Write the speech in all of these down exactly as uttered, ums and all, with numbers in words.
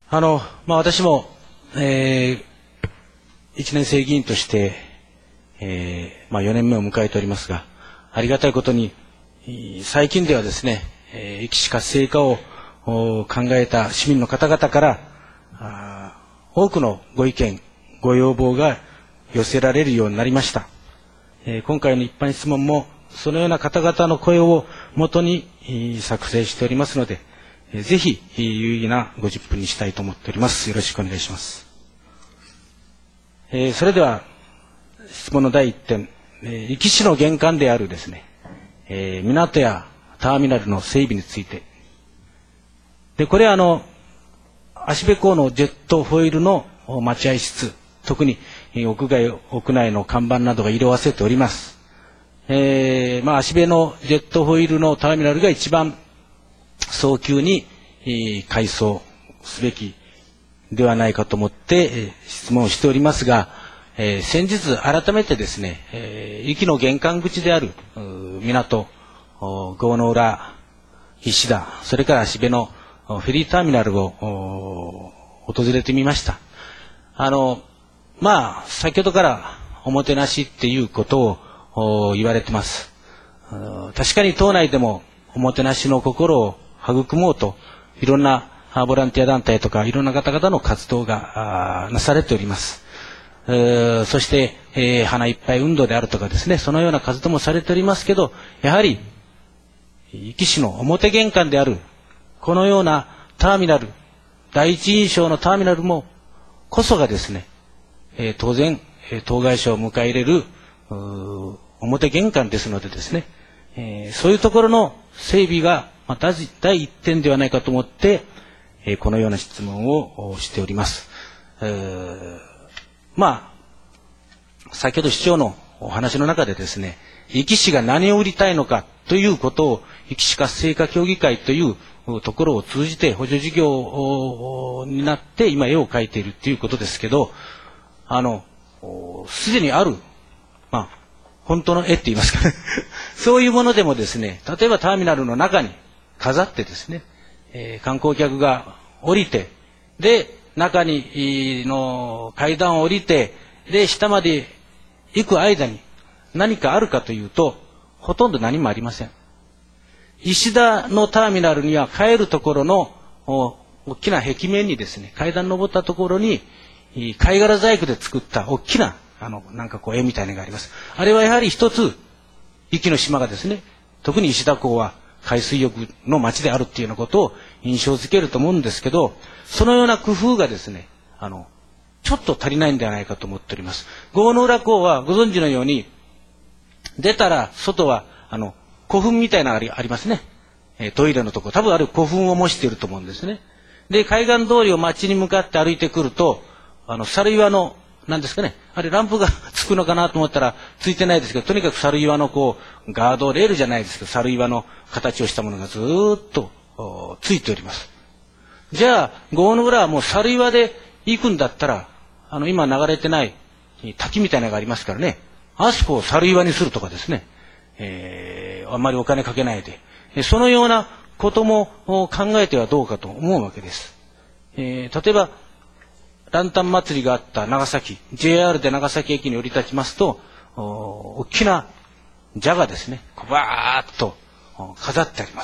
あの、まあ、私も、えー、一年生議員として、えー、まあ、よねんめを迎えておりますが、ありがたいことに、最近ではですね、えー、壱岐市活性化を考えた市民の方々から、あ多くのご意見、ご要望が寄せられるようになりました。えー、今回の一般質問も、そのような方々の声をもとに作成しておりますので、ぜひ有意義なごじゅっぷんにしたいと思っております。よろしくお願いします。えー、それでは質問のだいいってん、えー、壱岐市の玄関であるですね、えー、港やターミナルの整備についてで、これはあの芦部港のジェットホイールの待合室、特に屋外屋内の看板などが色あせております。えー、まあ芦部のジェットホイールのターミナルが一番早急に改装すべきではないかと思って質問をしておりますが、えー、先日改めてですね、えー、壱岐の玄関口である港、郷の浦、菱田、それから芦部のフェリーターミナルを訪れてみました。あの、まあ、先ほどからおもてなしっていうことを言われてます。確かに島内でもおもてなしの心を育もうと、いろんなボランティア団体とかいろんな方々の活動がなされております。そして、えー、花いっぱい運動であるとかですね、そのような活動もされておりますけど、やはり壱岐市の表玄関であるこのようなターミナル、第一印象のターミナルもこそがですね、えー、当然、えー、当該所を迎え入れる表玄関ですのでですね、えー、そういうところの整備が、まあ、第一点ではないかと思って、えー、このような質問をしております。えー、まあ先ほど市長のお話の中でですね、壱岐市が何を売りたいのかということを壱岐市活性化協議会というところを通じて補助事業になって今絵を描いているということですけど、あのすでにある、まあ、本当の絵って言いますかねそういうものでもですね、例えばターミナルの中に飾ってですね、えー、観光客が降りて、で中にの階段を降りて、で下まで行く間に何かあるかというと、ほとんど何もありません。石田のターミナルには帰るところの大きな壁面にですね、階段登ったところに貝殻細工で作った大きなあのなんかこう絵みたいなのがあります。あれはやはり一つ壱岐の島がですね、特に石田港は海水浴の町であるっていうようなことを印象づけると思うんですけど、そのような工夫がですね、あのちょっと足りないんではないかと思っております。郷の浦港はご存知のように、出たら外はあの古墳みたいなのがありますね。えー、トイレのところ、多分あれ古墳を模していると思うんですね。で海岸通りを町に向かって歩いてくると、あの猿岩のなんですかね、あれランプがつくのかなと思ったらついてないですけど、とにかく猿岩のこうガードレールじゃないですけど、猿岩の形をしたものがずーっとついております。じゃあ郷の浦はもう猿岩で行くんだったら、あの今流れてない滝みたいなのがありますからね、あそこを猿岩にするとかですね、えー、あんまりお金かけないで、そのようなことも考えてはどうかと思うわけです。えー、例えばランタン祭りがあった長崎、 ジェイアール で長崎駅に降り立ちますと、大きな蛇がですね、バーッと飾ってあります。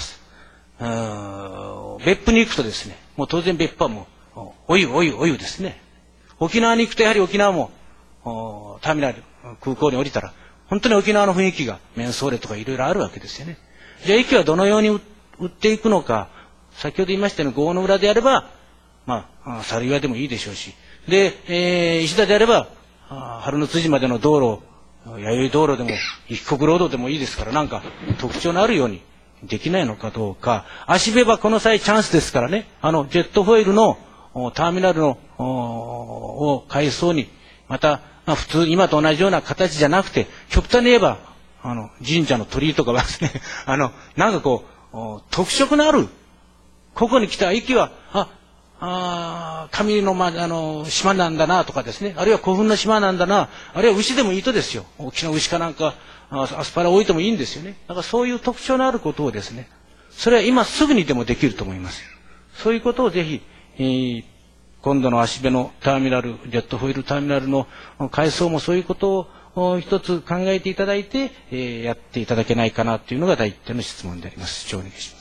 別府に行くとですね、もう当然別府はもうお湯お湯お湯ですね。沖縄に行くとやはり沖縄もターミナル空港に降りたら本当に沖縄の雰囲気がメンソーレとかいろいろあるわけですよね。じゃあ駅はどのように売っていくのか、先ほど言いましたように郷の浦であればまあ猿岩でもいいでしょうし、で、えー、石田であれば春の辻までの道路、弥生道路でも一国ロードでもいいですから、なんか特徴のあるようにできないのかどうか。芦部はこの際チャンスですからね、あのジェットホイールのターミナルのを改装にまた、まあ、普通今と同じような形じゃなくて、極端に言えばあの神社の鳥居とかはですねあのなんかこう特色のある、ここに来た駅はああ神の、ま、あの島なんだなとかですね、あるいは古墳の島なんだな、あるいは牛でもいいとですよ、大きな牛かなんかアスパラ置いてもいいんですよね。だからそういう特徴のあることをですね、それは今すぐにでもできると思います。そういうことをぜひ、えー、 今度の芦部のターミナル、ジェットホイールターミナルの改装もそういうことを一つ考えていただいて、えー、やっていただけないかなというのが第一点の質問であります。市長お願いします。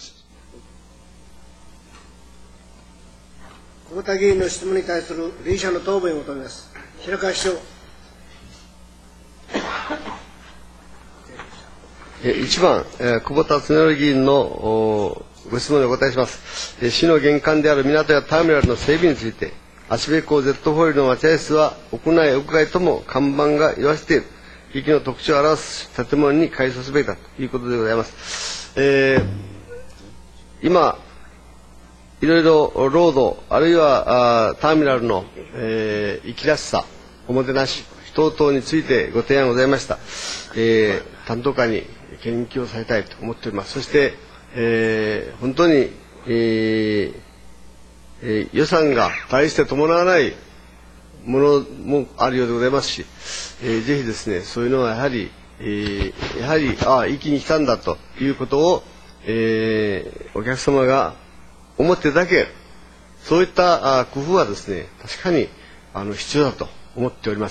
久保田議員の質問に対する理事者の答弁を求めます。白川市長。 いちばん、えー、久保田恒則議員のご質問にお答えします。えー、市の玄関である港やターミナルの整備について、芦部港 Z ホイールの待合室は屋内屋外とも看板が言わせている駅の特徴を表す建物に改装すべきだということでございます。えー、今いろいろロードあるいはあターミナルの、えー、生きらしさおもてなし等々についてご提案ございました。えー、担当課に研究をされたいと思っております。そして、えー、本当に、えーえー、予算が大して伴わないものもあるようでございますし、えー、ぜひですねそういうのはやはり、えー、やはりああ息に来たんだということを、えー、お客様が思っていただける、そういったあ工夫はですね確かにあの必要だと思っております。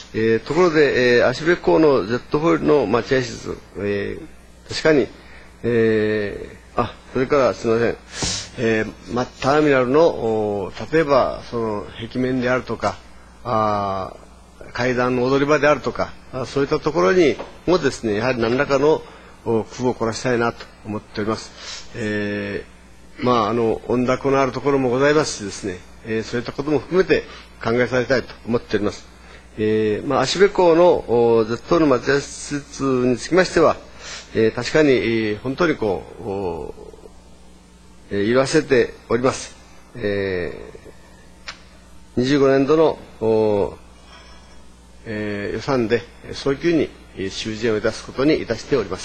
えー、ところで、えー、芦部港の Z ホイールの待合室、えー、確かに、えー、あそれからすみません、えーま、ターミナルの例えばその壁面であるとかあ階段の踊り場であるとかあそういったところにもですねやはり何らかの工夫を凝らしたいなと思っております。えー、まああの温濁のあるところもございますしですね、えー、そういったことも含めて考えさせたいと思っております。えーまあ、芦部港の Z の待合室につきましては、えー、確かに、えー、本当にこう、えー、言わせております。えー、にじゅうごねんどの、えー、予算で早急に修繕を出すことにいたしております。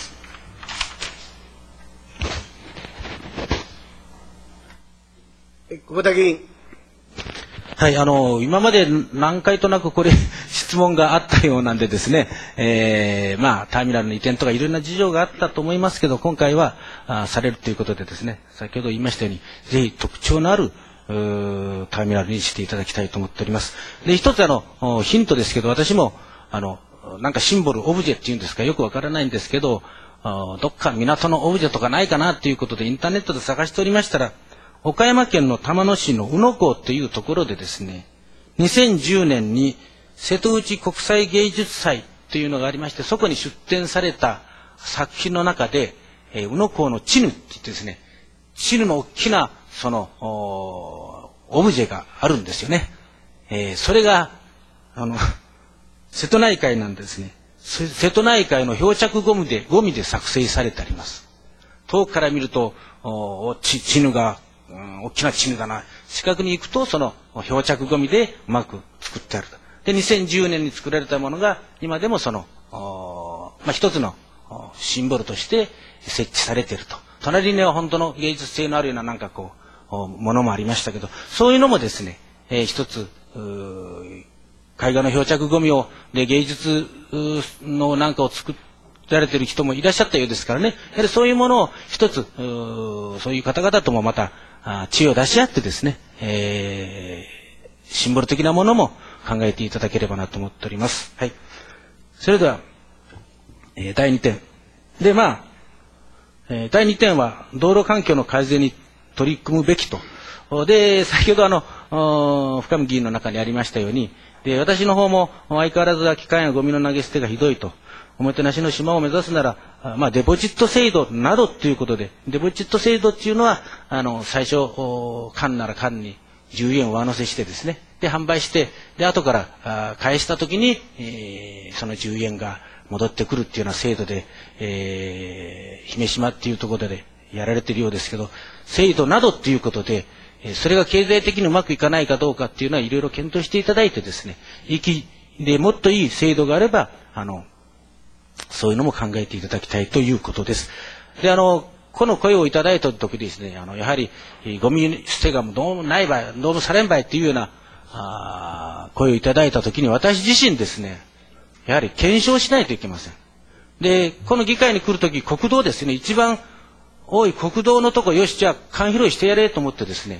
久保田議員。 はい、あの、今まで何回となくこれ、質問があったようなんでですね、えー、まあ、ターミナルの移転とかいろんな事情があったと思いますけど、今回は、あされるということでですね、先ほど言いましたように、ぜひ特徴のある、ターミナルにしていただきたいと思っております。で、一つあの、ヒントですけど、私も、あの、なんかシンボル、オブジェっていうんですか、よくわからないんですけど、どっか港のオブジェとかないかなっていうことでインターネットで探しておりましたら、岡山県の玉野市の宇野港というところでですね、にせんじゅうねんに瀬戸内国際芸術祭というのがありまして、そこに出展された作品の中で、えー、宇野港のチヌって言ってですね、チヌの大きなそのオブジェがあるんですよね。えー、それがあの瀬戸内海なんですね。瀬戸内海の漂着ゴムでゴミで作成されてあります。遠くから見るとチ, チヌがうん、大きなチヌだな。近くに行くと、その漂着ゴミでうまく作ってあると。で、にせんじゅうねんに作られたものが、今でもその、まあ、一つのシンボルとして設置されていると。隣には本当の芸術性のあるようななんかこう、ものもありましたけど、そういうのもですね、えー、一つ、海岸の漂着ゴミを、で、芸術のなんかを作って、られている人もいらっしゃったようですからね。やはりそういうものを一つ、そういう方々ともまた知恵を出し合ってですね、えー、シンボル的なものも考えていただければなと思っております。はい。それでは、えー、だいにてん。で、まあ、えー、だいにてんは道路環境の改善に取り組むべきと。で、先ほどあの、深見議員の中にありましたように、で、私の方も相変わらず空き缶やゴミの投げ捨てがひどいと。おもてなしの島を目指すなら、まあ、デポジット制度などということで、デポジット制度っていうのは、あの、最初、缶なら缶にじゅうえん上乗せしてですね、で、販売して、で、後からあ返したときに、えー、そのじゅうえんが戻ってくるっていうような制度で、えー、姫島っていうところでやられているようですけど、制度などっていうことで、それが経済的にうまくいかないかどうかっていうのはいろいろ検討していただいてですね、いきでもっといい制度があれば、あの、そういうのも考えていただきたいということです。で、あの、この声をいただいたときですね、あの、やはり、ゴミ捨てがどうもない場合、どうもされん場合っていうような、あ声をいただいたときに、私自身ですね、やはり検証しないといけません。で、この議会に来るとき、国道ですね、一番多い国道のとこ、よし、じゃあ、缶拾いしてやれと思ってですね、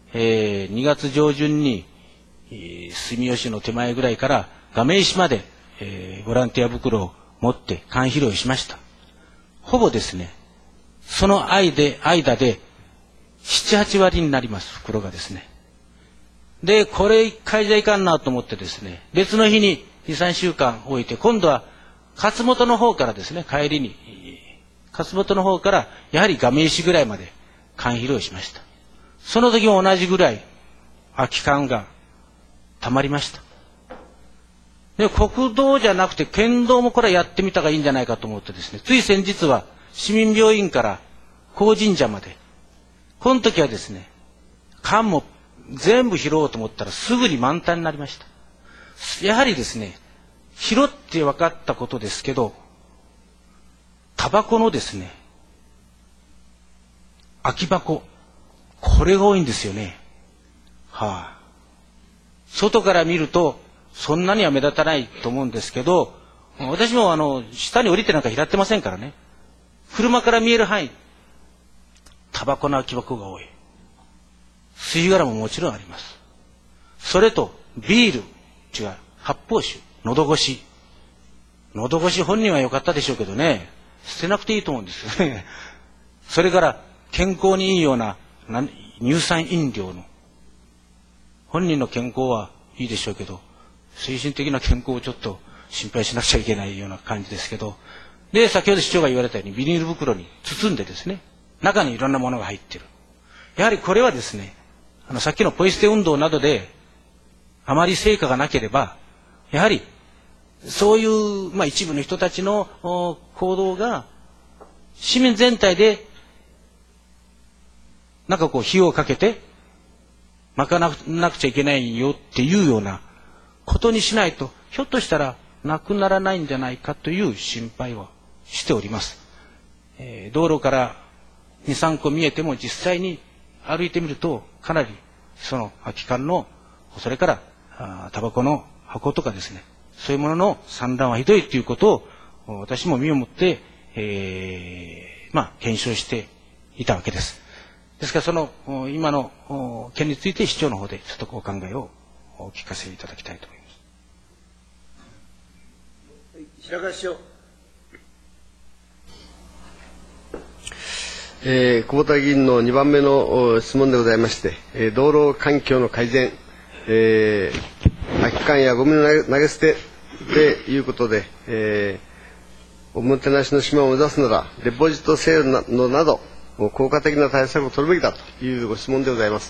えー、にがつ上旬に、えー、住吉の手前ぐらいから亀石まで、えー、ボランティア袋を持って缶拾いしました。ほぼですね、その間で、間で、なな、はち割になります、袋がですね。で、これ一回じゃいかんなと思ってですね、別の日にに、さんしゅうかん置いて、今度は勝本の方からですね、帰りに、勝本の方から、やはり亀石ぐらいまで缶拾いしました。その時も同じぐらい、空き缶が溜まりました。で、国道じゃなくて県道もこれやってみたがいいんじゃないかと思ってですね、つい先日は市民病院から高神社まで、この時はですね、缶も全部拾おうと思ったらすぐに満タンになりました。やはりですね、拾って分かったことですけど、タバコのですね、空き箱、これが多いんですよね。はあ、外から見るとそんなには目立たないと思うんですけど、私もあの下に降りてなんか拾ってませんからね。車から見える範囲、タバコの空き箱が多い。吸い殻ももちろんあります。それとビール、違う、発泡酒、喉越し。喉越し本人は良かったでしょうけどね、捨てなくていいと思うんですよね。それから健康にいいような乳酸飲料の、本人の健康はいいでしょうけど、精神的な健康をちょっと心配しなくちゃいけないような感じですけど、で、先ほど市長が言われたようにビニール袋に包んでですね、中にいろんなものが入っている。やはりこれはですね、あのさっきのポイ捨て運動などであまり成果がなければ、やはりそういう、まあ、一部の人たちの行動が市民全体でなんかこう費用をかけて賄わなくちゃいけないよっていうようなことにしないと、ひょっとしたらなくならないんじゃないかという心配をしております。えー、道路からに、さんこ見えても実際に歩いてみるとかなりその空き缶の、それからタバコの箱とかですね、そういうものの散乱はひどいということを私も身をもって、えー、まあ検証していたわけです。ですからその今の件について市長の方でちょっとお考えをお聞かせいただきたいと思います。 白川市長。 えー、久保田議員のにばんめの質問でございまして、えー、道路環境の改善、えー、空き缶やゴミの投げ捨てということで、えー、おもてなしの島を目指すならデポジット制度など効果的な対策を取るべきだというご質問でございます。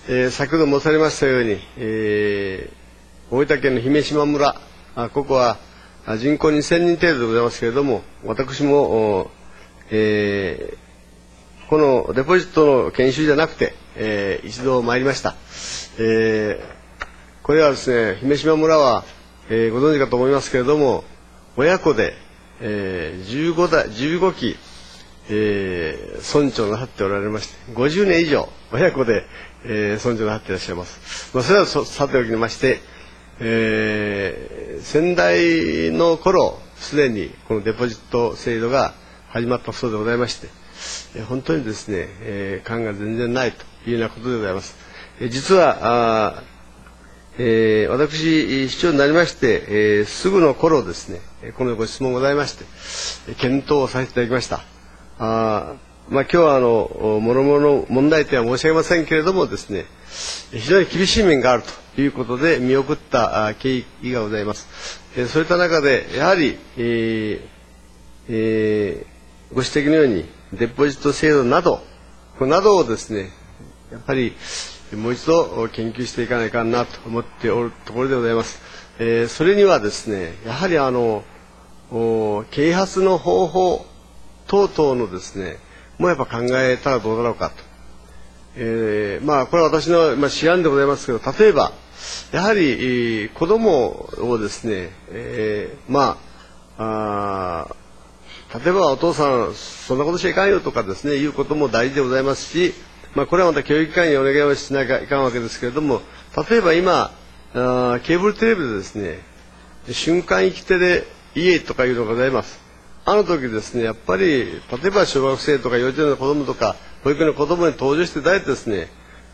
えー、先ほど申されましたように、えー、大分県の姫島村、あここは人口にせんにん程度でございますけれども、私も、えー、このデポジットの研修じゃなくて、えー、一度参りました。えー、これはですね、姫島村は、えー、ご存知かと思いますけれども、親子で、えー、じゅうごだい、じゅうごき、えー、村長なさっておられまして、ごじゅうねん以上親子で、えー、村長なさっていらっしゃいます。まあ、それはさておきまして、えー、先代の頃すでにこのデポジット制度が始まったそうでございまして、えー、本当にですね、えー、感が全然ないというようなことでございます。えー、実はあ、えー、私市長になりまして、えー、すぐの頃ですね、このご質問ございまして検討をさせていただきました。あまあ、今日はあのもろもろ問題点は申し上げませんけれどもですね、非常に厳しい面があるということで見送った経緯がございます。えー、そういった中でやはり、えーえー、ご指摘のようにデポジット制度などこれなどをですね、やっぱりもう一度研究していかないかなと思っておるところでございます。えー、それにはですね、やはりあの啓発の方法等々のですね、もうやっぱ考えたらどうだろうかと。えー、まあこれは私の、まあ、思案でございますけど、例えばやはり、えー、子供をですね、えー、まあ、あ例えばお父さんそんなことしちゃいかんよとかですねいうことも大事でございますし、まあ、これはまた教育機関にお願いをしなきゃいかんわけですけれども、例えば今あケーブルテレビでですね、瞬間生きてで家とかいうのがございます。あの時ですね、やっぱり例えば小学生とか幼稚園の子供とか保育園の子供に登場していただいてですね、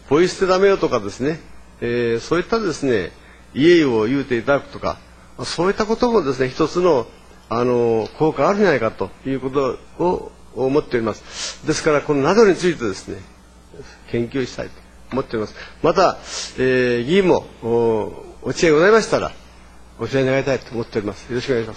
ポイ捨てダメよとかですね、えー、そういったですね、家を言うていただくとか、そういったこともですね、一つの、あの、効果あるんじゃないかということを思っております。ですから、このなどについてですね、研究したいと思っております。また、えー、議員も、お、お知恵ございましたら、お知恵願いたいと思っております。よろしくお願いします。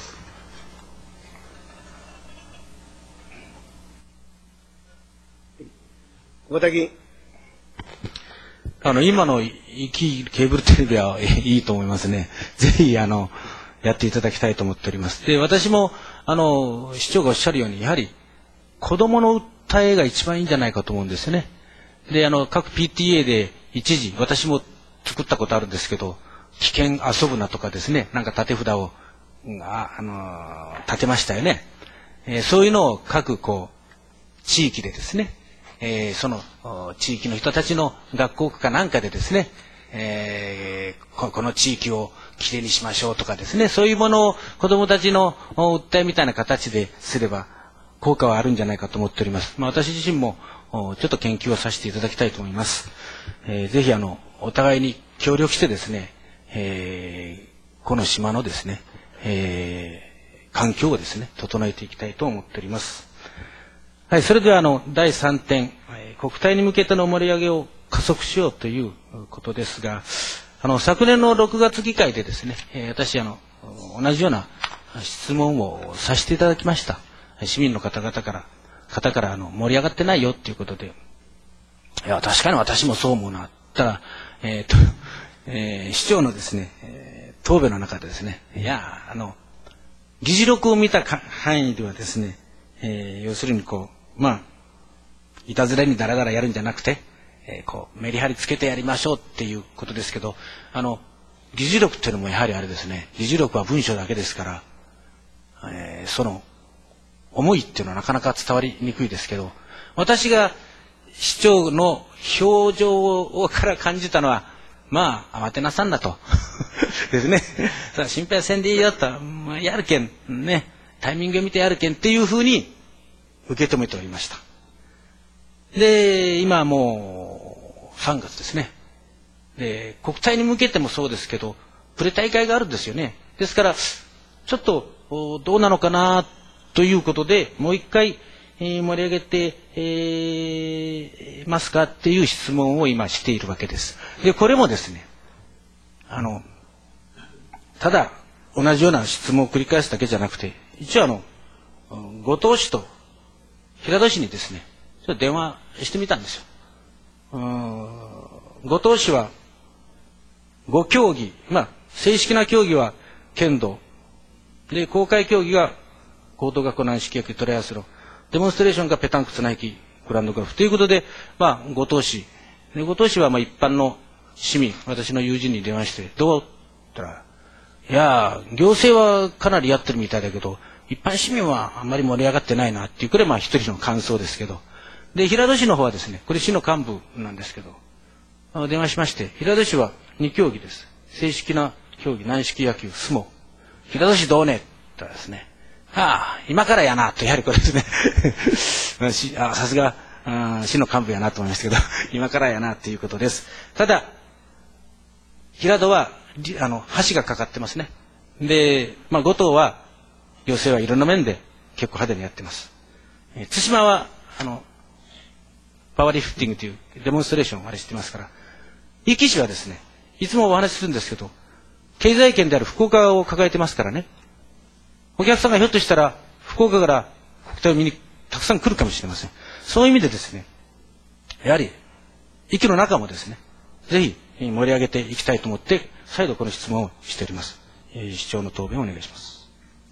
久保田議員。 あの、今のいきケーブルテレビはいいと思いますね。ぜひ、あの、やっていただきたいと思っております。で、私も、あの、市長がおっしゃるように、やはり、子供の訴えが一番いいんじゃないかと思うんですよね。で、あの、各 ピーティーエー で一時、私も作ったことあるんですけど、危険遊ぶなとかですね、なんか立て札を、あ、あの、立てましたよね。えー、そういうのを各、こう、地域でですね、えー、その地域の人たちの学校かなんかでですね、えー、こ, この地域をきれいにしましょうとかですね、そういうものを子どもたちの訴えみたいな形ですれば効果はあるんじゃないかと思っております。まあ、私自身もちょっと研究をさせていただきたいと思います。えー、ぜひあのお互いに協力してですね、えー、この島のですね、えー、環境をですね整えていきたいと思っております。はい、それではあのだいさんてん、国体に向けての盛り上げを加速しようということですが、あの昨年のろくがつ議会でですね、私あの同じような質問をさせていただきました。市民の方々から方からあの盛り上がってないよっていうことで、いや確かに私もそう思うな。たら、えーとえー、市長のですね、えー、答弁の中でですね、いやあの議事録を見た範囲ではですね、えー、要するにこうまあ、いたずらにだらだらやるんじゃなくて、えー、こうメリハリつけてやりましょうっていうことですけど、あの議事録っていうのもやはりあれですね、議事録は文章だけですから、えー、その思いっていうのはなかなか伝わりにくいですけど、私が市長の表情から感じたのは、まあ慌てなさんなとですね、さあ心配せんでいいよと、まあ、やるけんね、タイミングを見てやるけんっていうふうに受け止めておりました。で、今もうさんがつですね。で、国体に向けてもそうですけど、プレ大会があるんですよね。ですから、ちょっとどうなのかなということで、もう一回、えー、盛り上げて、えー、ますかっていう質問を今しているわけです。で、これもですね、あの、ただ同じような質問を繰り返すだけじゃなくて、一応あの、後藤氏と平戸市にですね、ちょっと電話してみたんですよ。うーん、後藤氏はご競技、まあ正式な競技は剣道で、公開競技が高等学校軟式野球トライアスロン、デモンストレーションがペタンク綱引きグランドゴルフということで、まあ後藤氏で、後藤氏はまあ一般の市民、私の友人に電話してどうって言ったら、いや行政はかなりやってるみたいだけど、一般市民はあんまり盛り上がってないなっていうくらい、まあ一人の感想ですけど、で平戸市の方はですね、これ市の幹部なんですけど、電話しまして、平戸市はに競技です。正式な競技、軟式野球、相撲。平戸市どうねって言ったらですね、はあ、今からやなと、やはりこれですねさすが市の幹部やなと思いましたけど、今からやなということです。ただ平戸はあの橋がかかってますね。で、まあ、後藤は行政はいろんな面で結構派手にやってます。えー、対馬はあのパワーリフティングというデモンストレーションをあれしてますから、壱岐市はですね、いつもお話しするんですけど、経済圏である福岡を抱えてますからね、お客さんがひょっとしたら福岡から国体を見にたくさん来るかもしれません。そういう意味でですね、やはり壱岐の中もですね、ぜひ盛り上げていきたいと思って再度この質問をしております。えー、市長の答弁をお願いします。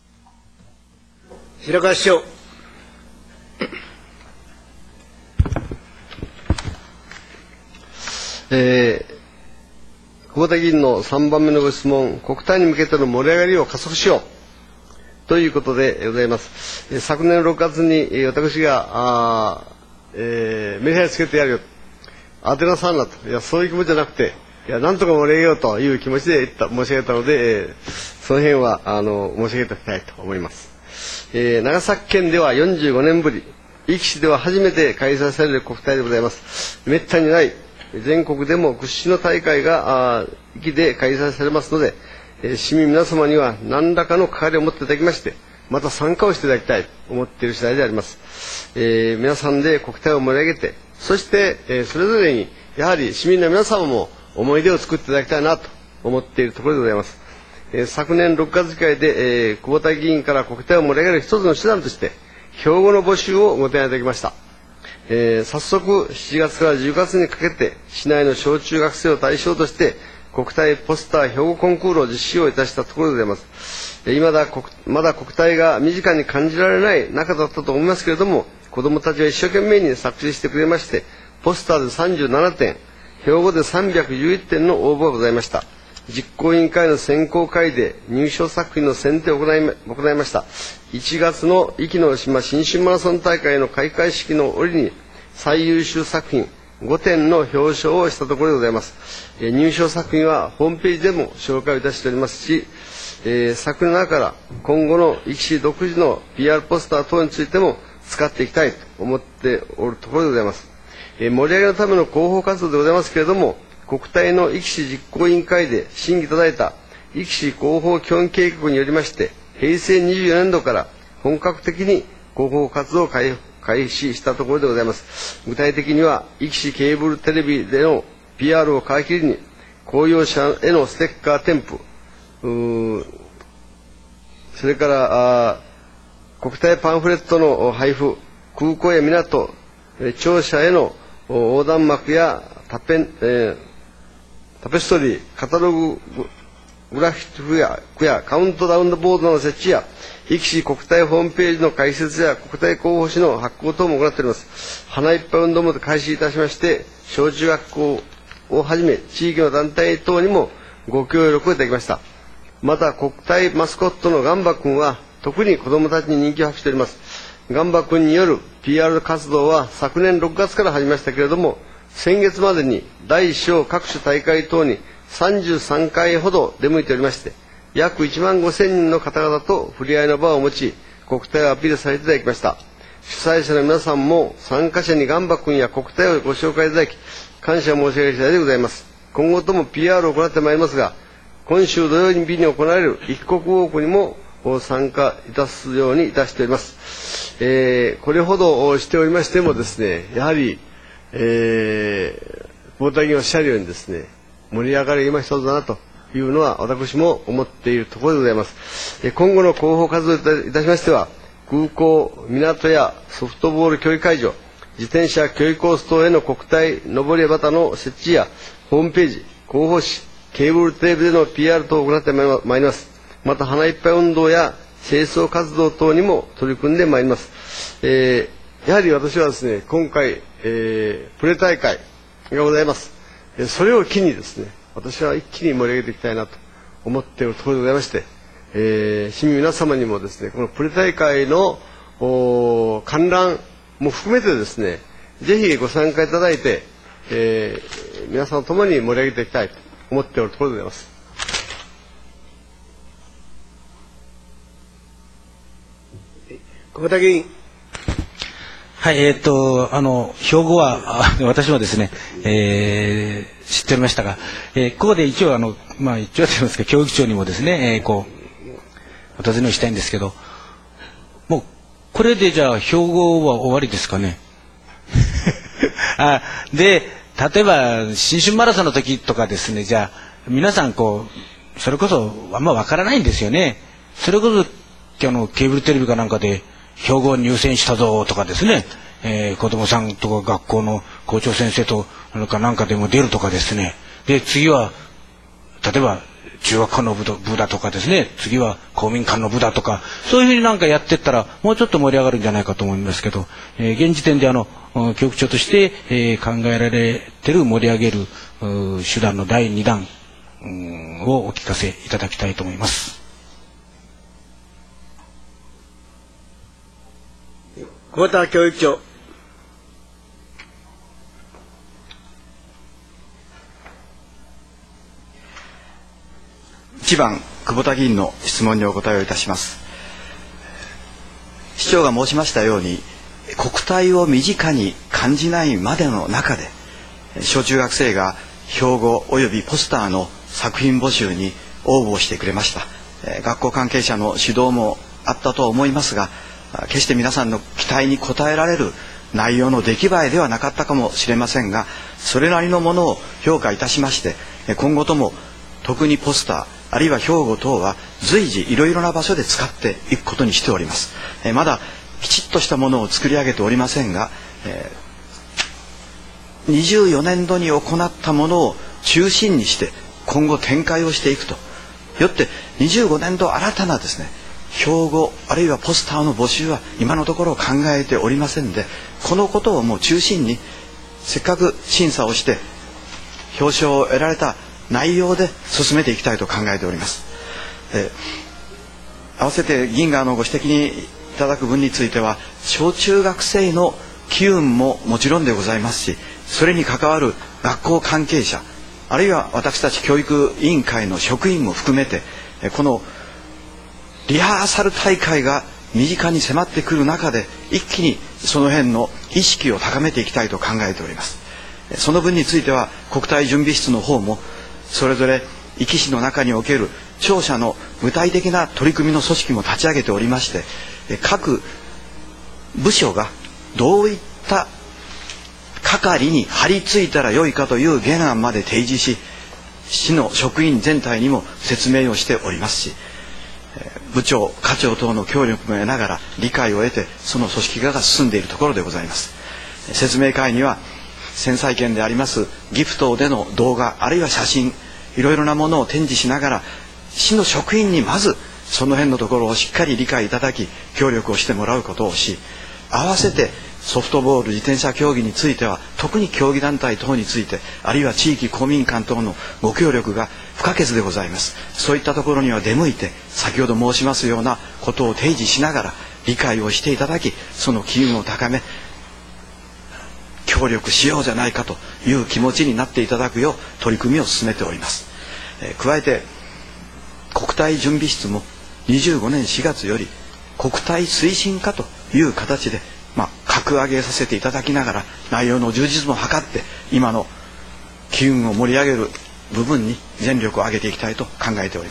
白川市長。 えー、久保田議員のさんばんめのご質問、国体に向けての盛り上がりを加速しようということでございます。えー、昨年ろくがつに私があ、えー、メリハリつけてやるよ、当てなさんなと、いやそういう気持ちじゃなくて、いやなんとか盛り上げようという気持ちで言った申し上げたので、えー、その辺はあの申し上げておきたいと思います。えー、長崎県ではよんじゅうごねんぶり、壱岐市では初めて開催される国体でございます。めったにない全国でも屈指の大会が壱岐で開催されますので、えー、市民皆様には何らかの関わりを持っていただきまして、また参加をしていただきたいと思っている次第であります。えー、皆さんで国体を盛り上げて、そして、えー、それぞれにやはり市民の皆様も思い出を作っていただきたいなと思っているところでございます。えー、昨年ろくがつ議会で、えー、久保田議員から国体を盛り上げる一つの手段として標語の募集をご提案いただきました。えー、早速しちがつからじゅうがつにかけて市内の小中学生を対象として国体ポスター標語コンクールを実施をいたしたところでございます。えー、まだ国まだ国体が身近に感じられない中だったと思いますけれども、子どもたちは一生懸命に作成してくれまして、ポスターでさんじゅうななてん、標語でさんびゃくじゅういってんの応募がございました。実行委員会の選考会で入賞作品の選定を行い行いました。いちがつの壱岐の島新春マラソン大会の開会式の折に最優秀作品ごてんの表彰をしたところでございます。えー、入賞作品はホームページでも紹介いたしておりますし、えー、昨年の中から今後の壱岐市独自の ピーアール ポスター等についても使っていきたいと思っておるところでございます。えー、盛り上げのための広報活動でございますけれども、国体の壱岐市実行委員会で審議いただいた壱岐市広報基本計画によりまして、へいせいにじゅうよねんどから本格的に広報活動を開始したところでございます。具体的には壱岐市ケーブルテレビでの ピーアール を皮切りに公用車へのステッカー添付、それから国体パンフレットの配布、空港や港、庁舎への横断幕やタペン、えータペストリー、カタロググラフィックややカウントダウンボードの設置や、壱岐市国体ホームページの開設や国体広報誌の発行等も行っております。花いっぱい運動も開始いたしまして、小中学校をはじめ地域の団体等にもご協力をいただきました。また国体マスコットのガンバ君は特に子どもたちに人気を博しております。ガンバ君による ピーアール 活動は昨年ろくがつから始めましたけれども、先月までに大小各種大会等にさんじゅうさんかいほど出向いておりまして、約いちまんごせんにんの方々と触れ合いの場を持ち、国体をアピールさせていただきました。主催者の皆さんも参加者にガンバ君や国体をご紹介いただき、感謝申し上げる次第でございます。今後とも ピーアール を行ってまいりますが、今週土曜日に行われる一国ウォークにも参加いたすようにいたしております。えー、これほどしておりましてもですね、やはりえー、久保田議員おっしゃるようにですね、盛り上がる今一つだなというのは私も思っているところでございます。え今後の広報活動いたしましては、空港、港やソフトボール競技会場、自転車競技コース等への国体上り旗の設置やホームページ、広報誌、ケーブルテレビでの ピーアール 等を行ってまいります。また花いっぱい運動や清掃活動等にも取り組んでまいります。えーやはり私はですね、今回、えー、プレ大会がございます。それを機にですね、私は一気に盛り上げていきたいなと思っているところでございまして、えー、市民皆様にもですね、このプレ大会の観覧も含めてですね、ぜひご参加いただいて、えー、皆さんともに盛り上げていきたいと思っているところでございます。 久保田議員。 はい、えー、っと、あの、標語は、私もですね、えー、知っておりましたが、えー、ここで一応、あの、まあ、一応と言いますか、教育長にもですね、えー、こう、お尋ねをしたいんですけど、もう、これでじゃあ、標語は終わりですかね。あで、例えば、新春マラソンの時とかですね、じゃあ、皆さん、こう、それこそ、あんまわからないんですよね。それこそ、あの、ケーブルテレビかなんかで、標語入選したぞとかですね、えー、子供さんとか学校の校長先生となんかなんかでも出るとかですね。で、次は、例えば、中学校の部だとかですね、次は公民館の部だとか、そういうふうになんかやっていったら、もうちょっと盛り上がるんじゃないかと思いますけど、えー、現時点であの、教育長として、えー、考えられている盛り上げる手段のだいにだんをお聞かせいただきたいと思います。 久保田教育長。 いちばん、久保田議員の質問にお答えをいたします。市長が申しましたように、国体を身近に感じないまでの中で、 小中学生が標語及びポスターの作品募集に応募してくれました。学校関係者の指導もあったと思いますが、決して皆さんの期待に応えられる内容の出来栄えではなかったかもしれませんが、それなりのものを評価いたしまして、今後とも特にポスターあるいは標語等は随時いろいろな場所で使っていくことにしております。まだきちっとしたものを作り上げておりませんが、にじゅうよねんどに行ったものを中心にして今後展開をしていくと。よってにじゅうごねんど新たなですね標語あるいはポスターの募集は今のところ考えておりませんで、このことをもう中心にせっかく審査をして表彰を得られた内容で進めていきたいと考えております。えー、合わせて議員があのご指摘にいただく分については、小中学生の機運ももちろんでございますし、それに関わる学校関係者あるいは私たち教育委員会の職員も含めて、このリハーサル大会が身近に迫ってくる中で一気にその辺の意識を高めていきたいと考えております。その分については国体準備室の方もそれぞれ壱岐市の中における庁舎の具体的な取り組みの組織も立ち上げておりまして、各部署がどういった係に張り付いたらよいかという原案まで提示し、市の職員全体にも説明をしておりますし、部長課長等の協力も得ながら理解を得てその組織化が進んでいるところでございます。説明会には戦災県でありますギフトでの動画あるいは写真いろいろなものを展示しながら、市の職員にまずその辺のところをしっかり理解いただき協力をしてもらうことをし、合わせてソフトボール自転車競技については特に競技団体等についてあるいは地域公民館等のご協力が不可欠でございます。そういったところには出向いて先ほど申しますようなことを提示しながら理解をしていただき、その機運を高め協力しようじゃないかという気持ちになっていただくよう取り組みを進めております。えー、加えて国体準備室もにじゅうごねんしがつより国体推進課という形で、まあ、格上げさせていただきながら内容の充実も図って今の機運を盛り上げる部分に全力を挙げていきたいと考えております。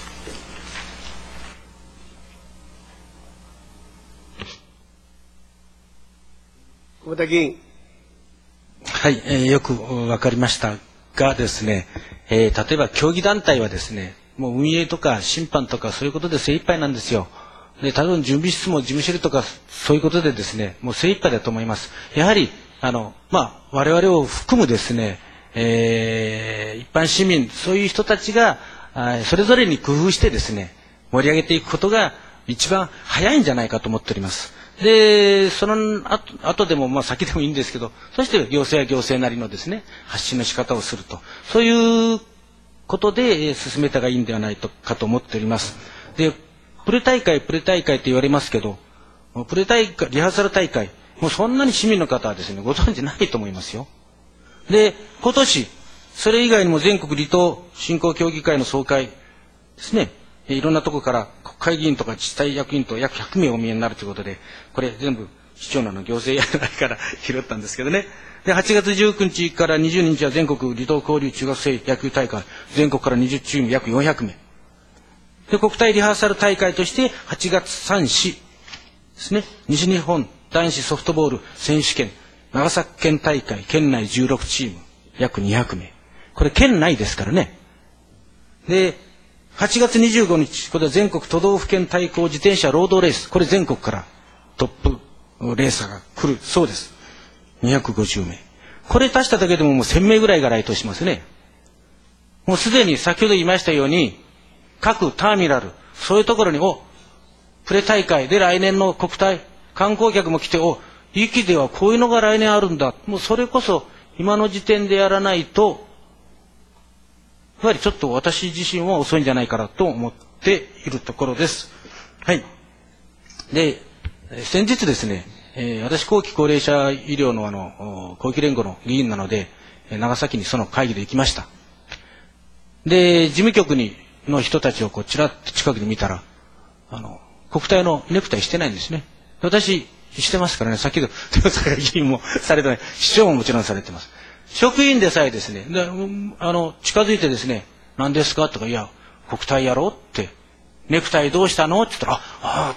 久保田議員。 はい、えー、よく分かりましたがですね、えー、例えば競技団体はですね、もう運営とか審判とかそういうことで精一杯なんですよ。で、多分準備室も事務処理とかそういうことでですね、もう精一杯だと思います。やはりあのまあ我々を含むですね、えー、一般市民そういう人たちがあそれぞれに工夫してですね盛り上げていくことが一番早いんじゃないかと思っております。で、その後、後でもまあ先でもいいんですけど、そして行政は行政なりのですね発信の仕方をすると、そういうことで、えー、進めたがいいんではないかと思っております。で、プレ大会プレ大会と言われますけど、プレ大会リハーサル大会もうそんなに市民の方はですねご存知ないと思いますよ。で、今年それ以外にも全国離島振興協議会の総会ですね、いろんなところから国会議員とか自治体役員と約ひゃくめいお見えになるということで、これ全部市長の行政やらないから拾ったんですけどね。で、はちがつじゅうくにちからにじゅうににちは全国離島交流中学生野球大会、全国からにじゅうチーム約よんひゃくめいで、国体リハーサル大会としてはちがつさんしですね、西日本男子ソフトボール選手権長崎県大会県内じゅうろくチーム約にひゃくめい、これ県内ですからね。で、はちがつにじゅうごにち、これは全国都道府県対抗自転車ロードレース、これ全国からトップレーサーが来るそうです。にひゃくごじゅうめい、これ足しただけでももうせんめいぐらいが来島しますね。もうすでに先ほど言いましたように各ターミナルそういうところにおプレ大会で来年の国体観光客も来て、お壱岐ではこういうのが来年あるんだ、もうそれこそ今の時点でやらないとやはりちょっと私自身は遅いんじゃないかなと思っているところです。はい。で、先日ですね、えー、私後期高齢者医療のあの後期連合の議員なので長崎にその会議で行きました。で、事務局にの人たちをこうちらっと近くで見たら、あの国体のネクタイしてないんですね。私してますからね。先ほど豊坂議員もされてない、市長ももちろんされてます。 職員でさえですね、であの近づいてですね、何ですかとか、いや、国体やろうって、ネクタイどうしたのって言ったら、ああ、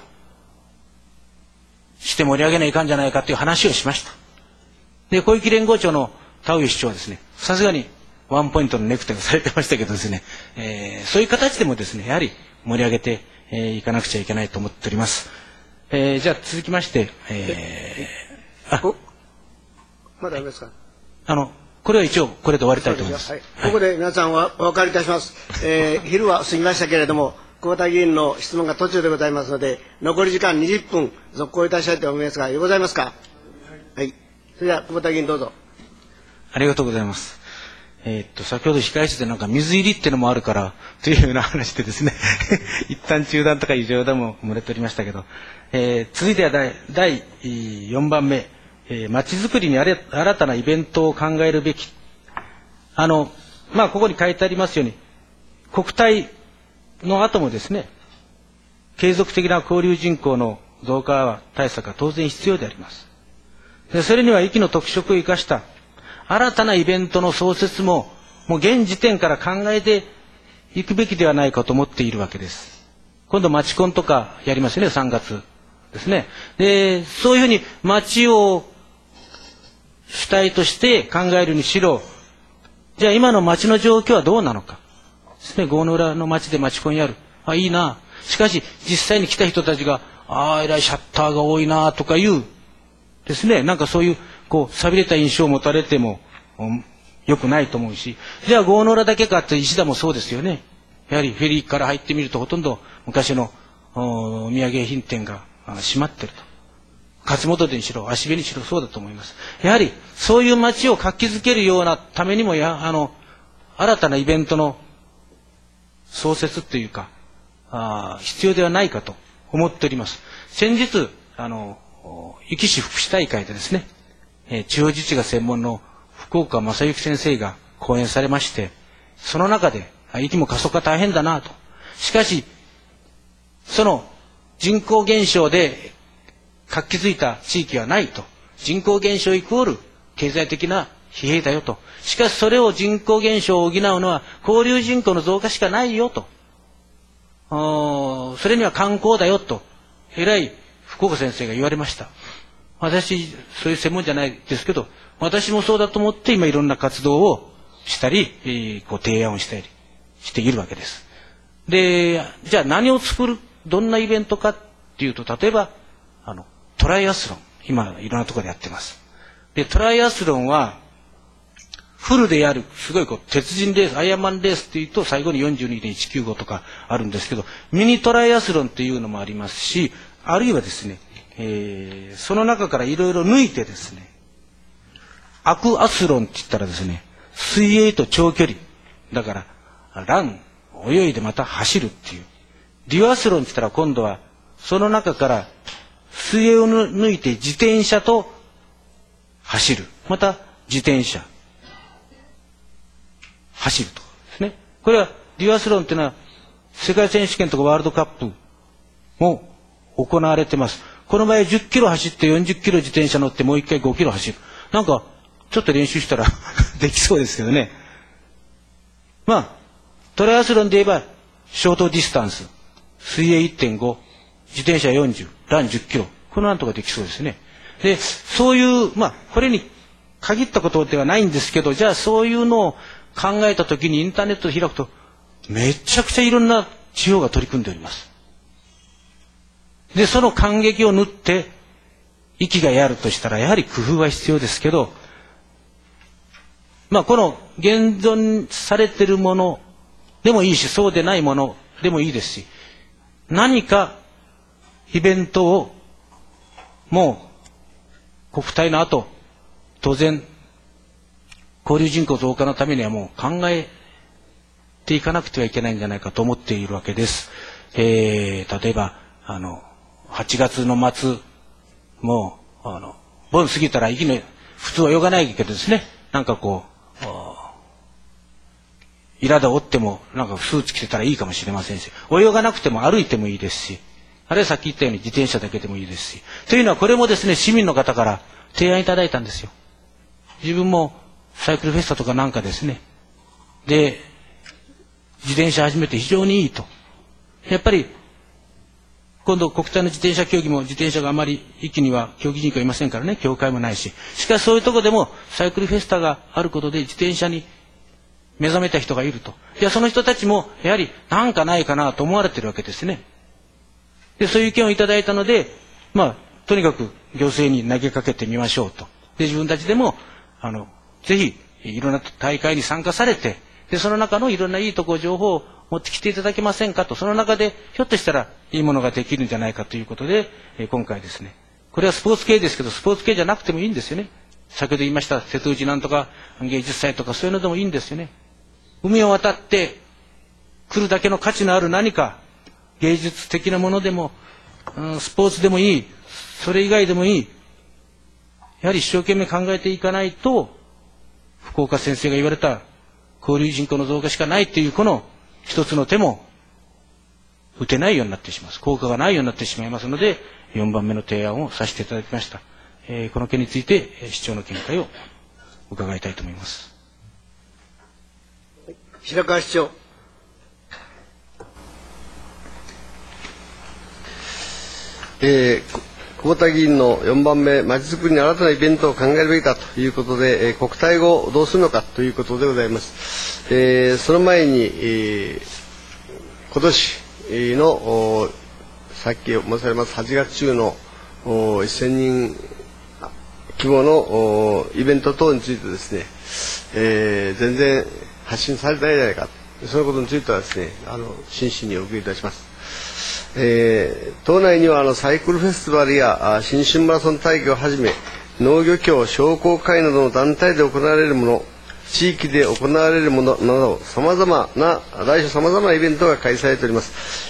して盛り上げないかんじゃないかっていう話をしました。で、小池連合長の田上市長はですね、さすがにワンポイントのネクタイをされてましたけどですね、えー、そういう形でもですね、やはり盛り上げてい、えー、かなくちゃいけないと思っております。えー、じゃあ続きまして、えー、あ、 まだありますか。 あの、これは一応これで終わりたいと思います。 はい、ここで皆さんはお分かりいたします。えー、昼は過ぎましたけれども、久保田議員の質問が途中でございますので、残り時間にじゅっぷん続行いたしたいと思いますが、ようございますか。はい。それでは久保田議員どうぞ。 ありがとうございます。えー、っと先ほど控室でなんか水入りってのもあるからというような話でですね一旦中断とかいう冗談も漏れておりましたけど、えー、続いてはだいだいよんばんめ、えー、まちづくりにあれ新たなイベントを考えるべき。あのまあここに書いてありますように、国体の後もですね、継続的な交流人口の増加対策は当然必要であります。でそれには域の特色を生かした新たなイベントの創設ももう現時点から考えていくべきではないかと思っているわけです。今度町コンとかやりますよね、さんがつですね。でそういうふうに町を主体として考えるにしろ、じゃあ今の町の状況はどうなのかですね。郷の浦の町で町コンやる、あ、いいな。しかし実際に来た人たちが、ああえらいシャッターが多いなとかいうですね、なんかそういうこう寂れた印象を持たれても、うん、よくないと思うし、じゃあ郷の浦だけかって石田もそうですよね。やはりフェリーから入ってみるとほとんど昔のお土産品店が閉まってると。勝本でにしろ芦部にしろそうだと思います。やはりそういう街を活気づけるようなためにもやあの新たなイベントの創設っていうかあ必要ではないかと思っております。先日あの壱岐市福祉大会でですね、えー、地方自治が専門の福岡正幸先生が講演されまして、その中で壱岐も過疎化大変だなと。しかしその人口減少で活気づいた地域はないと。人口減少イコール経済的な疲弊だよと。しかしそれを人口減少を補うのは交流人口の増加しかないよと。それには観光だよと偉い福岡先生が言われました。私そういう専門じゃないですけど、私もそうだと思って今いろんな活動をしたり、えー、こう提案をしたりしているわけです。でじゃあ何を作る、どんなイベントかっていうと、例えばあのトライアスロン、今いろんなところでやってます。でトライアスロンはフルでやる、すごいこう鉄人レース、アイアンマンレースっていうと最後に よんじゅうにてんいちきゅうご とかあるんですけど、ミニトライアスロンっていうのもありますし、あるいはですね、えー、その中からいろいろ抜いてですね、アクアスロンって言ったらですね、水泳と長距離だからラン、泳いでまた走るっていう。デュアスロンって言ったら今度はその中から水泳を抜いて自転車と走る、また自転車走るとかですね。これはデュアスロンっていうのは世界選手権とかワールドカップも行われてます。この場合じゅっキロ走ってよんじゅっキロ自転車乗ってもう一回ごキロ走る。なんかちょっと練習したらできそうですけどね。まあトライアスロンで言えばショートディスタンス、水泳 いってんご、自転車よんじゅう、ランじゅっキロ、これなんとかできそうですね。でそういうまあこれに限ったことではないんですけど、じゃあそういうのを考えたときにインターネットを開くとめちゃくちゃいろんな地方が取り組んでおります。でその感激を縫って息がやるとしたらやはり工夫は必要ですけど、まあこの現存されているものでもいいし、そうでないものでもいいですし、何かイベントをもう国体の後当然交流人口増加のためにはもう考えていかなくてはいけないんじゃないかと思っているわけです。えー、例えばあのはちがつの末もうあの盆過ぎたらいきなり普通は泳がないけどですね、なんかこうイラダ折ってもなんかスーツ着てたらいいかもしれませんし、泳がなくても歩いてもいいですし、あるいはさっき言ったように自転車だけでもいいですし、というのはこれもですね市民の方から提案いただいたんですよ。自分もサイクルフェスタとかなんかですね、で、自転車始めて非常にいいと。やっぱり、今度国体の自転車競技も自転車があまり一気には競技人口いませんからね、協会もないし。しかしそういうところでもサイクルフェスタがあることで自転車に目覚めた人がいると。いや、その人たちもやはりなんかないかなと思われてるわけですね。で、そういう意見をいただいたので、まあ、とにかく行政に投げかけてみましょうと。で、自分たちでも、あの、ぜひ、いろんな大会に参加されて、で、その中のいろんないいところ、情報を持ってきていただけませんかと、その中で、ひょっとしたらいいものができるんじゃないかということで、え今回ですね、これはスポーツ系ですけど、スポーツ系じゃなくてもいいんですよね。先ほど言いました、瀬戸内なんとか芸術祭とかそういうのでもいいんですよね。海を渡って来るだけの価値のある何か、芸術的なものでも、うん、スポーツでもいい、それ以外でもいい。やはり一生懸命考えていかないと、福岡先生が言われた交流人口の増加しかないというこの一つの手も打てないようになってしまいます。効果がないようになってしまいますので、よんばんめの提案をさせていただきました。えー、この件について、えー、市長の見解を伺いたいと思います。 白川市長。 えー、久保田議員のよんばんめ、まちづくりに新たなイベントを考えるべきだということで、えー、国体後どうするのかということでございます。えー、その前に、えー、今年のさっき申されますはちがつ中のせんにん規模のイベント等についてですね、えー、全然発信されてないじゃないか、そういうことについてはですね、あの真摯にお受けいたします。えー、島内にはあのサイクルフェスティバルや新春マラソン大会をはじめ、農漁協商工会などの団体で行われるもの、地域で行われるものなど、さまざまな来週さまざまなイベントが開催されております。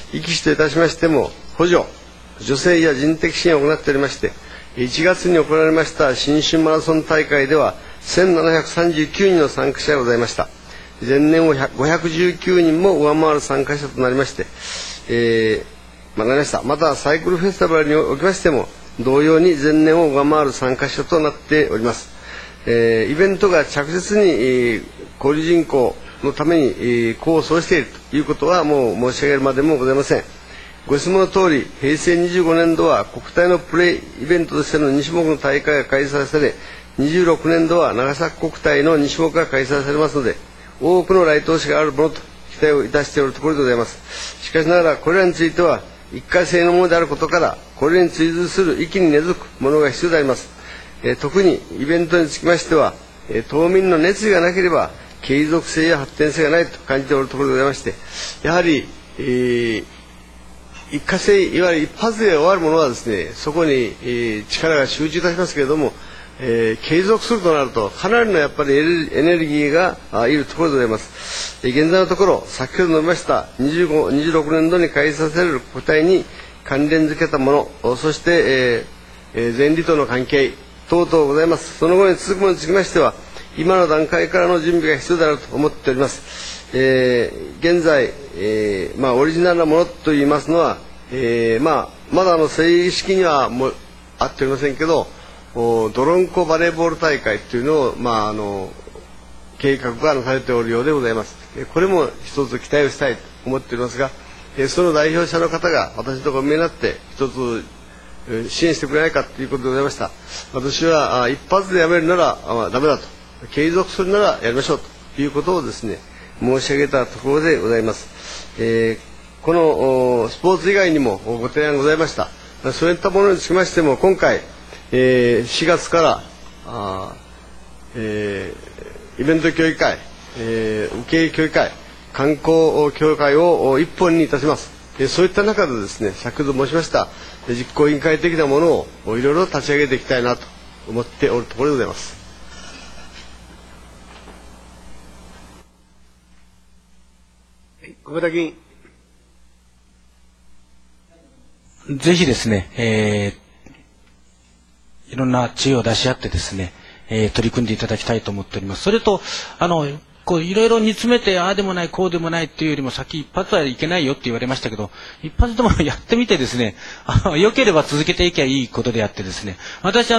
壱岐市といたしましても補助、助成や人的支援を行っておりまして、いちがつに行われました新春マラソン大会ではせんななひゃくさんじゅうきゅうにんの参加者がございました。前年をごひゃくじゅうきゅうにんも上回る参加者となりまして、えーまあ、なりました。またサイクルフェスティバルにおきましても同様に前年を上回る参加者となっております。えー、イベントが着実に、えー、交流人口のために、えー、功を奏しているということはもう申し上げるまでもございません。ご質問の通り、平成にじゅうごねん度は国体のプレイイベントとしてのに種目の大会が開催され、にじゅうろくねん度は長崎国体のに種目が開催されますので、多くの来島者があるものと期待をいたしておるところでございます。しかしながらこれらについては一過性のものであることから、これに追随する域に根付くものが必要であります。えー、特にイベントにつきましては、えー、島民の熱意がなければ継続性や発展性がないと感じておるところでございまして、やはり、えー、一過性、いわゆる一発で終わるものはですね、そこに、えー、力が集中いたしますけれども、えー、継続するとなるとかなりのやっぱりエネルギーがあいるところでございます。えー、現在のところ先ほど述べましたにじゅうご、にじゅうろくねん度に開催される国体に関連付けたもの、そして、えーえー、前理との関係等々ございます。その後に続くものにつきましては今の段階からの準備が必要であると思っております。えー、現在、えーまあ、オリジナルなものといいますのは、えーまあ、まだあの正式にはもうあっておりませんけど、ドロンコバレーボール大会というのを、まあ、あの計画がなされておるようでございます。これも一つ期待をしたいと思っておりますが、その代表者の方が私のところに目になって一つ支援してくれないかということでございました。私は一発でやめるならダメだと、継続するならやりましょうということをですね申し上げたところでございます。えー、このスポーツ以外にもご提案ございました。そういったものにつきましても今回えー、しがつからあ、えー、イベント協議会、えー、受け入れ協議会、観光協会を一本にいたします。えー、そういった中でですね、先ほど申しました実行委員会的なものをいろいろ立ち上げていきたいなと思っておるところでございます。 久保田議員。 ぜひですね、えーいろんな知恵を出し合ってですね、えー、取り組んでいただきたいと思っております。それと、あの、こういろいろ煮詰めて、ああでもない、こうでもないっていうよりも、先一発はいけないよって言われましたけど、一発でもやってみてですね、あの良ければ続けていけばいいことであってですね、私あの、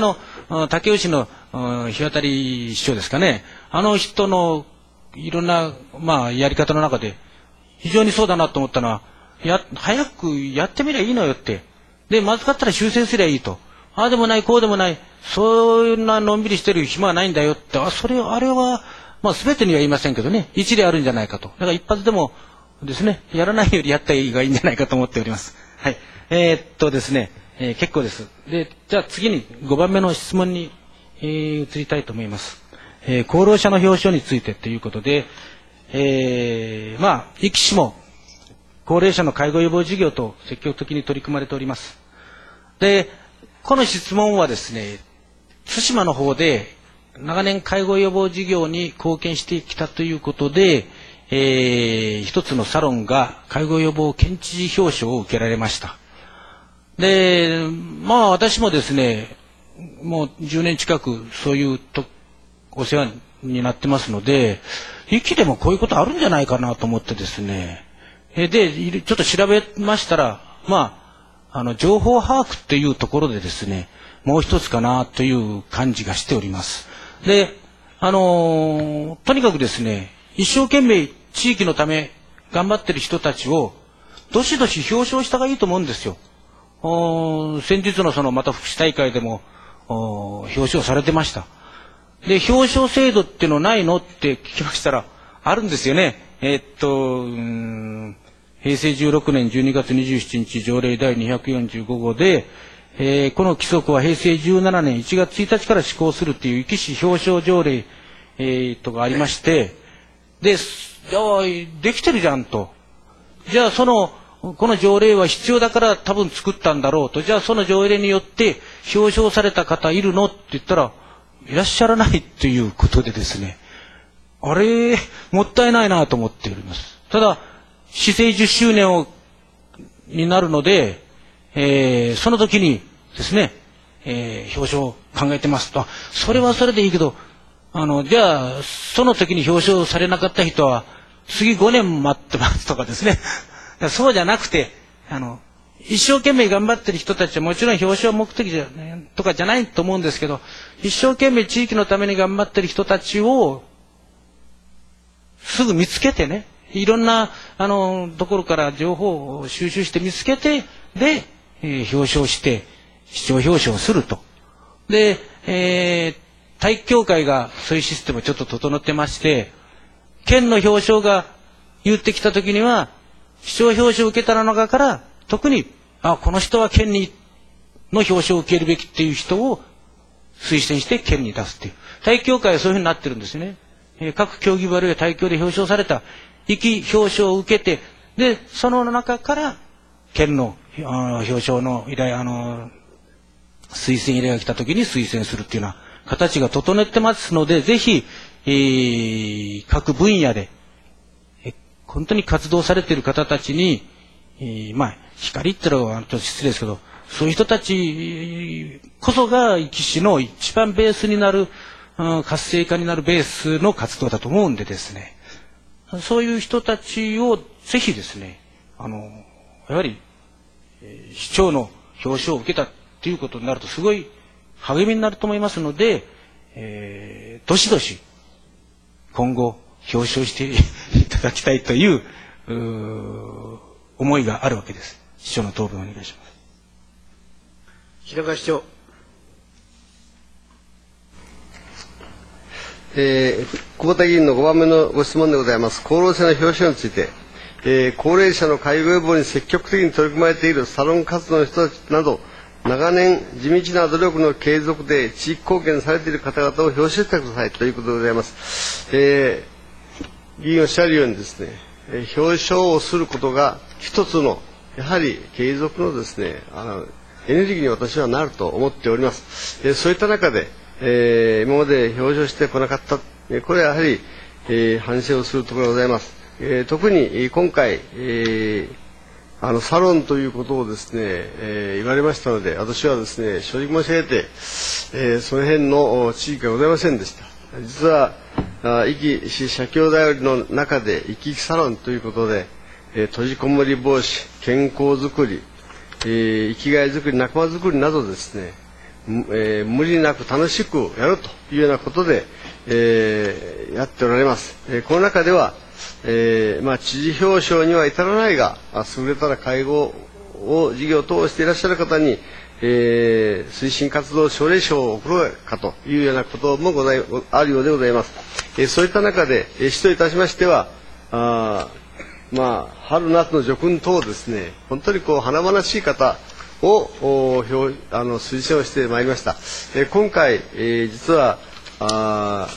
あ竹内のあ日渡市長ですかね、あの人のいろんな、まあ、やり方の中で非常にそうだなと思ったのは、や早くやってみりゃいいのよって、でまずかったら修正すりゃいいと、ああでもないこうでもない、そんなのんびりしてる暇はないんだよって、あそれあれは、まあ、全てには言いませんけどね、一理あるんじゃないかと。だから一発でもですね、やらないよりやった方がいいんじゃないかと思っております。はい。えー、っとですね、えー、結構です。で、じゃあ次にごばんめの質問に、えー、移りたいと思います。えー、功労者の表彰についてということで、えー、まあ、壱岐市も高齢者の介護予防事業と積極的に取り組まれております。で、この質問はですね、対馬の方で長年介護予防事業に貢献してきたということで、えー、一つのサロンが介護予防県知事表彰を受けられました。で、まあ私もですね、もうじゅうねん近くそういうとお世話になってますので、壱岐でもこういうことあるんじゃないかなと思ってですね、えで、ちょっと調べましたら、まあ、あの、情報把握っていうところでですね、もう一つかなという感じがしております。で、あのー、とにかくですね、一生懸命地域のため頑張ってる人たちをどしどし表彰した方がいいと思うんですよ。先日のそのまた福祉大会でも表彰されてました。で、表彰制度っていうのないのって聞きましたら、あるんですよね。えー、っと、うーん、平成じゅうろくねんじゅうにがつにじゅうしちにち条例だいにひゃくよんじゅうごごで、えー、この規則は平成じゅうななねんいちがつついたちから施行するっていう壱岐市表彰条例、えー、とがありまして、で、じゃあ、できてるじゃんと。じゃあ、その、この条例は必要だから多分作ったんだろうと。じゃあ、その条例によって表彰された方いるのって言ったら、いらっしゃらないということでですね。あれ、もったいないなと思っております。ただ、市政じゅっしゅうねんをになるので、えー、その時にですね、えー、表彰を考えてますと。それはそれでいいけど、あの、じゃあ、その時に表彰されなかった人は、次ごねん待ってますとかですね。そうじゃなくて、あの、一生懸命頑張ってる人たちはもちろん表彰目的じゃ、ね、とかじゃないと思うんですけど、一生懸命地域のために頑張ってる人たちを、すぐ見つけてね、いろんな、あの、ところから情報を収集して見つけて、で、えー、表彰して、市長表彰すると。で、えー、体育協会がそういうシステムをちょっと整ってまして、県の表彰が言ってきたときには、市長表彰を受けた中から、特に、あ、この人は県にの表彰を受けるべきっていう人を推薦して県に出すっていう。体育協会はそういうふうになってるんですね。えー、各競技部あるいは体育協で表彰された、壱岐表彰を受けて、で、その中から、県の表彰の依頼、あの、推薦依頼が来たときに推薦するっていうような形が整ってますので、ぜひ、えー、各分野で、え本当に活動されている方たちに、えー、まあ、光ってのはちょっと失礼ですけど、そういう人たちこそが壱岐市の一番ベースになる、うん、活性化になるベースの活動だと思うんでですね、そういう人たちをぜひですね、あの、やはり、えー、市長の表彰を受けたっていうことになるとすごい励みになると思いますので、えー、どしどし今後表彰していただきたいという、う思いがあるわけです。市長の答弁をお願いします。 白川市長。 えー、久保田議員のごばんめのご質問でございます。厚労省の表彰について、えー、高齢者の介護予防に積極的に取り組まれているサロン活動の人たちなど、長年地道な努力の継続で地域貢献されている方々を表彰してくださいということでございます。えー、議員おっしゃるようにですね、表彰をすることが一つのやはり継続のですね、あのエネルギーに私はなると思っております。えー、そういった中で、えー、今まで表彰してこなかった、これはやはり、えー、反省をするところでございます。えー、特に今回、えー、あのサロンということをですね、えー、言われましたので、私はですね、正直申し上げて、えー、その辺の地域がございませんでした。実は壱岐市社協だよりの中で生き生きサロンということで、えー、閉じこもり防止、健康づくり、えー、生きがいづくり、仲間づくりなどですね、 えー、無理なく楽しくやるというようなことで、えー、やっておられます。えー、この中では、えーまあ、知事表彰には至らないが、優れた介護を事業等をしていらっしゃる方に、えー、推進活動奨励賞を贈ろうかというようなこともございあるようでございます。えー、そういった中で、えー、市といたしましては、あまあ、春夏の叙勲等ですね、本当にこう華々しい方をお表あの推薦をしてまいりました。えー、今回、えー、実はあ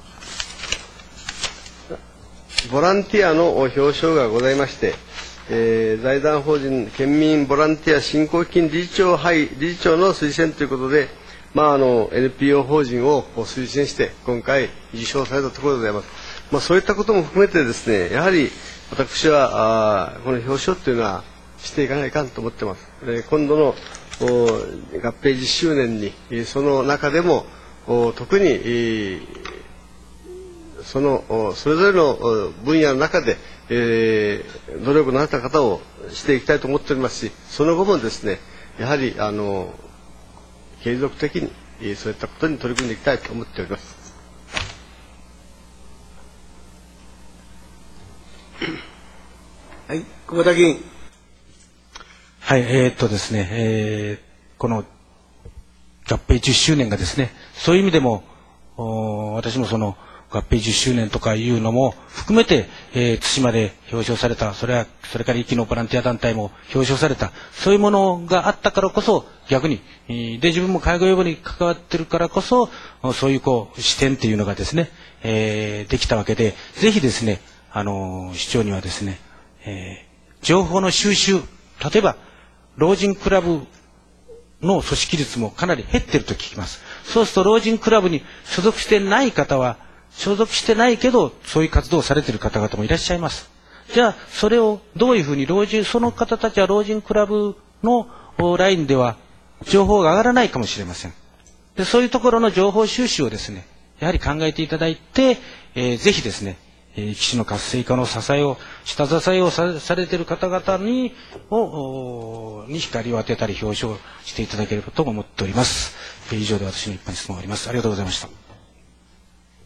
ボランティアの表彰がございまして、えー、財団法人県民ボランティア振興基金理事長杯理事長の推薦ということで、まあ、あの エヌピーオー 法人を推薦して今回受賞されたところでございます。まあ、そういったことも含めてですね、やはり私はあこの表彰というのはしていかないかんと思っています。えー、今度の合併じゅっしゅうねんにその中でも特に、えー、そのそれぞれの分野の中で、えー、努力のあった方をしていきたいと思っておりますし、その後もですね、やはりあの継続的にそういったことに取り組んでいきたいと思っております。 はい、久保田議員。 はい、えー、っとですね、えー、この合併じゅっしゅうねんがですね、そういう意味でも私もその合併じゅっしゅうねんとかいうのも含めて、えー、対馬で表彰された、それはそれから壱岐のボランティア団体も表彰された、そういうものがあったからこそ逆に、えー、で自分も介護予防に関わってるからこそそういうこう視点っていうのがですね、えー、できたわけで、ぜひですね、あのー、市長にはですね、えー、情報の収集、例えば老人クラブの組織率もかなり減ってると聞きます。そうすると老人クラブに所属してない方は、所属してないけどそういう活動をされている方々もいらっしゃいます。じゃあそれをどういうふうに老人、その方たちは老人クラブのラインでは情報が上がらないかもしれません。でそういうところの情報収集をですね、やはり考えていただいて、えー、ぜひですね、えー、基地の活性化の支えを、下支えを さ, されている方々にをに光を当てたり表彰していただければと思っております。えー、以上で私の一般質問があります。ありがとうございました。